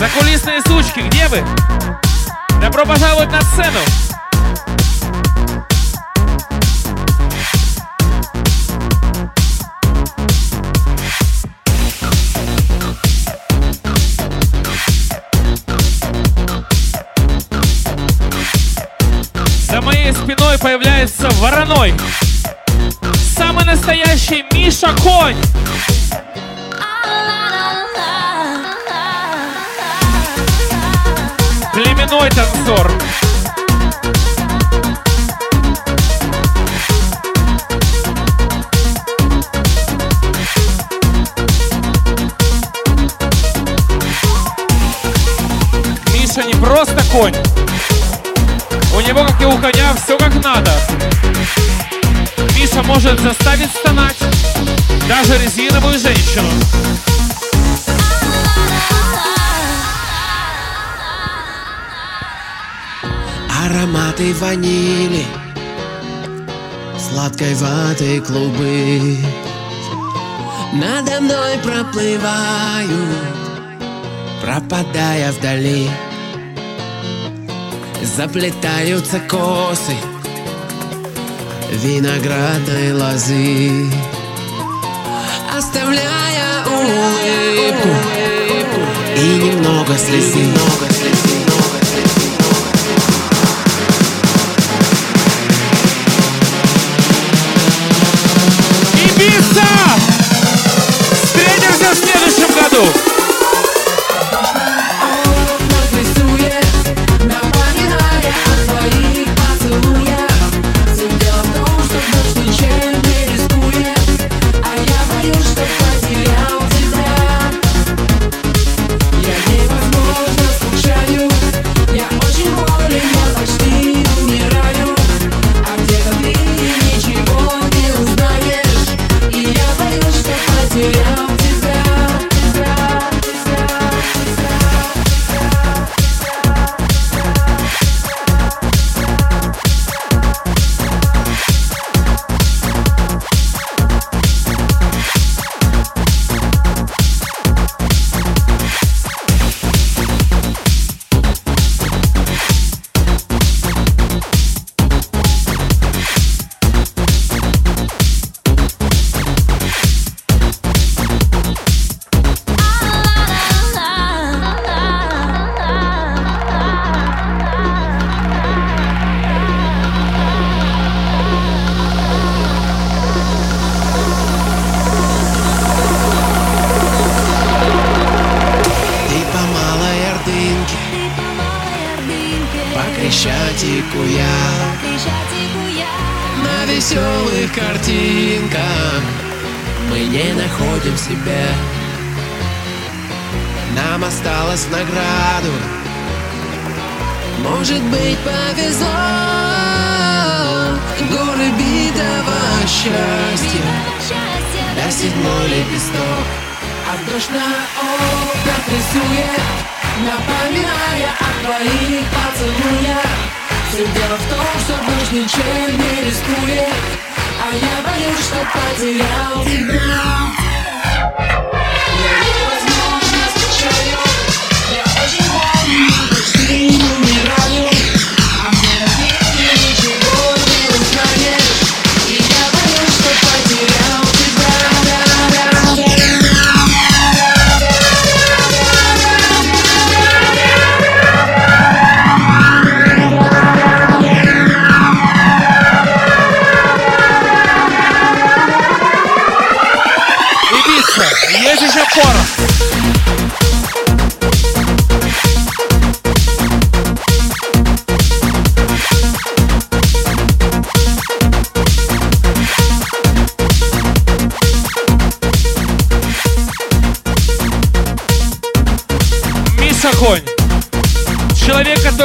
Закулисные сучки, где вы? Добро пожаловать на сцену! За моей спиной появляется вороной. Самый настоящий Миша Конь. Племенной танцор. Миша не просто конь. У него, как и у коня, все как надо. Миша может заставить стонать даже резиновую женщину. Ароматы ванили, сладкой ваты клубы надо мной проплывают, пропадая вдали. Заплетаются косы виноградной лозы, оставляя улыбку и немного слезы. Ибица! Встретимся в следующем году! По Крещатику я на веселых картинках. Мы не находим себя. Нам осталось в награду, может быть, повезло. Горы битого счастья, да седьмой лепесток. А дождь на окнах рисует, напоминая о твоих поцелуях. Все дело в том, что дождь ничем не рискует, а я боюсь, что потерял тебя. Я невозможно скучаю, я очень больно, почти умираю. А мне на свете ничего не узнаешь, и я боюсь, что потерял тебя. Есть еще порох. Миша Конь. Человек, который